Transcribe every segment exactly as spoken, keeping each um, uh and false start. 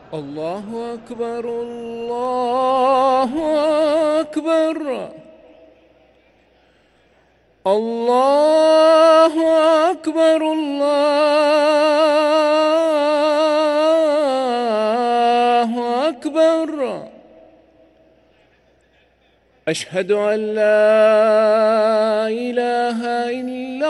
الله أكبر الله أكبر الله أكبر الله أكبر. أشهد أن لا إله إلا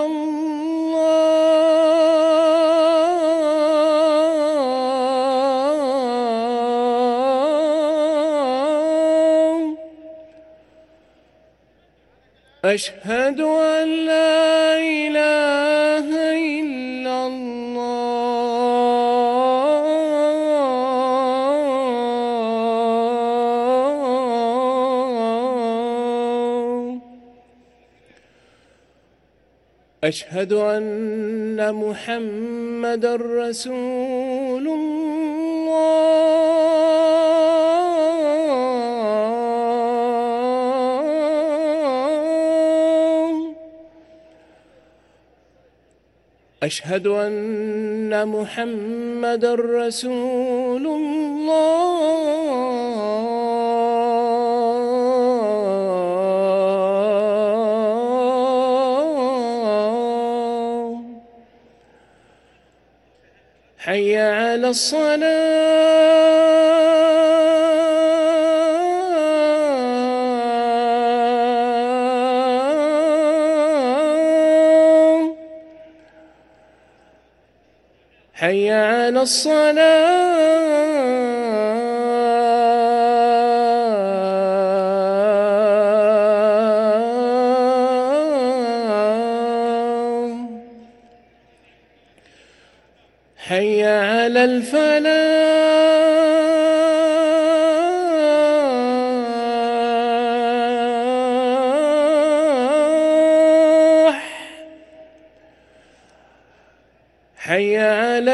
الله. أشهد أن لا إله إلا الله. أشهد أن محمدًا رسول الله. أشهد أن محمدًا رسول الله. حي على الصلاة. حي على الصلاة. حي على الفلاح. حي على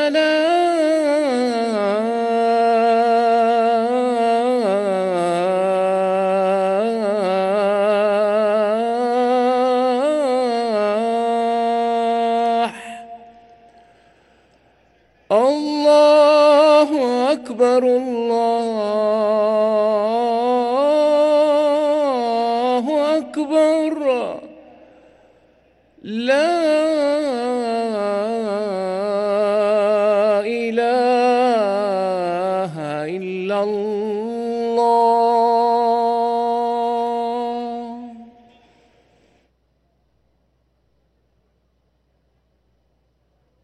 الفلاح. الله أكبر الله